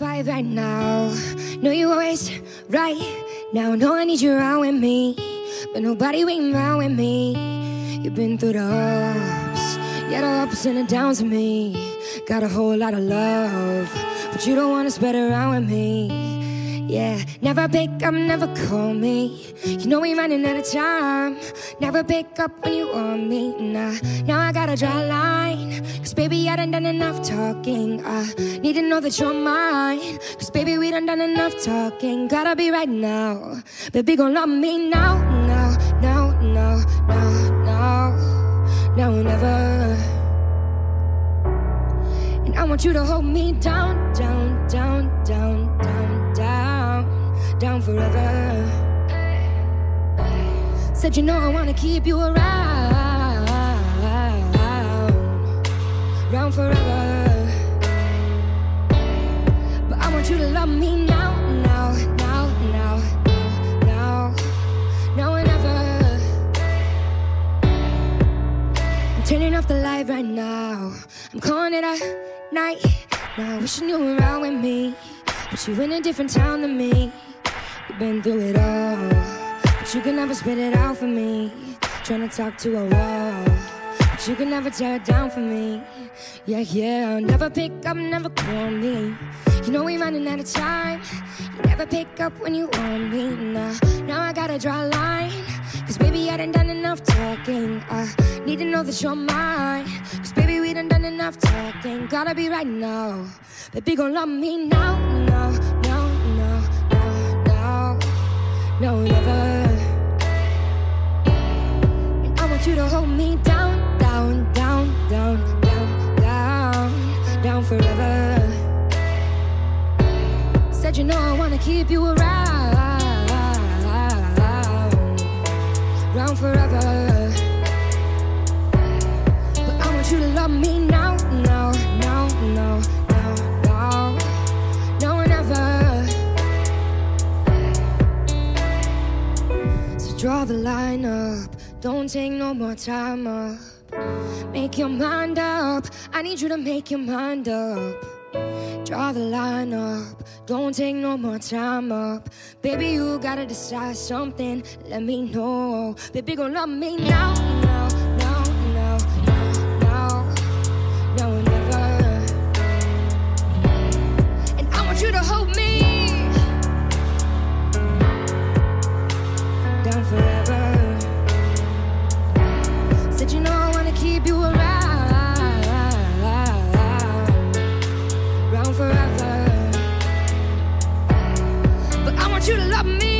fight right now. Know you always right now. Know I need you around with me, but nobody waiting around with me. You've been through the ups, yeah, the ups and the downs with me. Got a whole lot of love, but you don't wanna spread it around with me. Yeah, never pick up, never call me. You know we running out of time. Never pick up when you want me. Nah, now I gotta draw a line. Cause baby, I done enough talking. I need to know that you're mine. Cause baby, we done enough talking. Gotta be right now. Baby, gon' love me now, now, now, now, now, now, now and never. And I want you to hold me down, down, down, down, down, down, down forever. Said you know I wanna keep you around, around forever. But I want you to love me now, now, now, now, now, now and ever. I'm turning off the light right now. I'm calling it a night now. Wishing you were around with me, but you in a different town than me. You've been through it all, but you can never spit it out for me. Trying to talk to a wall, but you can never tear it down for me. Yeah, yeah, never pick up, never call me. You know we running out of time. You never pick up when you want me. Nah, now I gotta draw a line. Cause baby, I done enough talking. I need to know that you're mine. Cause baby, we done enough talking. Gotta be right now. Baby, gon' love me now, now, now, now, now, now, now, never. And I want you to hold me down, down, down, down, down, down, down forever. Said you know I wanna keep you around, around forever. But I want you to love me now, now, now, now, now, now, now and ever. So draw the line up, don't take no more time up. Make your mind up, I need you to make your mind up. Draw the line up, don't take no more time up. Baby, you gotta decide something, let me know. Baby, gon' love me now, now, now, now, now, now, now and never. And I want you to hold me down forever. Said you know I wanna keep you around, forever. But I want you to love me